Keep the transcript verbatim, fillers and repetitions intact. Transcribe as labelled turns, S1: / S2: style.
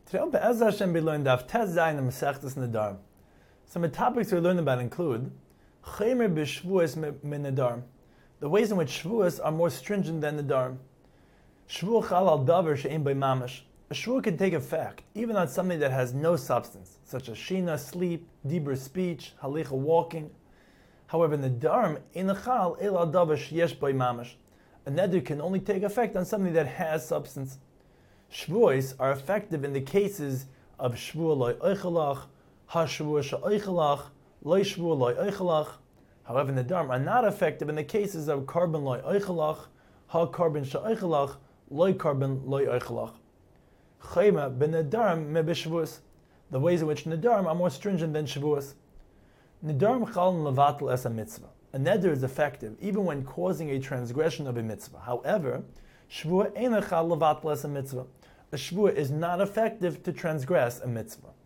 S1: Today on Be'ez Hashem we learned Daf Tes Zayin and Masechtas Nedarim. Some of the topics we learned about include Chaymer b'Shvuos min Nedarim, the ways in which Shvuos are more stringent than Nedarim. Shvuah chal al davar she'ein bei mamash. A Shvuah can take effect even on something that has no substance, such as Shina, sleep, Dibur, speech, Halicha, walking. However, Nedarim ein chal el al davar sheyesh bei mamash. A neder can only take effect on something that has substance. Shvuos are effective in the cases of Shvuah loy oichalach, ha-Shvuah she'oichalach, loy Shvuah loy oichalach. However, Nedarim are not effective in the cases of Karban loy oichalach, ha-Karban she'oichalach, loy Karban loy oichalach. Chayma ben Nedarim me b'Shvuos. The ways in which Nedarim are more stringent than Shvuos. Nedarim chal levatel es a mitzvah. A neder is effective even when causing a transgression of a mitzvah. However, Shvuah ein chal levatel es a mitzvah. A shvuah is not effective to transgress a mitzvah.